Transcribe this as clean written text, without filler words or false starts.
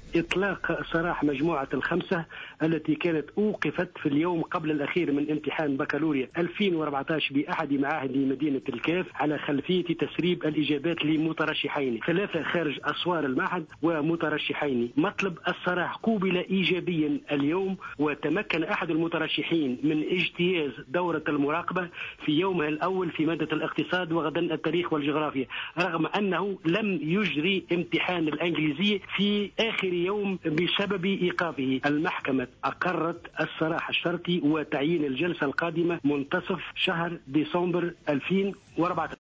إطلاق سراح مجموعة الخمسة التي كانت أوقفت في اليوم قبل الأخير من امتحان بكالوريا 2014 بأحد معاهد مدينة الكاف على خلفية تسريب الإجابات لمترشحين 3 خارج أسوار المعهد ومترشحين. مطلب السراح قوبل إيجابيا اليوم، وتمكن أحد المترشحين من اجتياز دورة المراقبة في يومها الأول في مادة الاقتصاد وغدا التاريخ والجغرافيا، رغم أنه لم يجري امتحان الإنجليزية في آخر يوم بسبب إيقافه. المحكمة أقرت السراح الشرطي وتعيين الجلسة القادمة منتصف شهر ديسمبر 2014.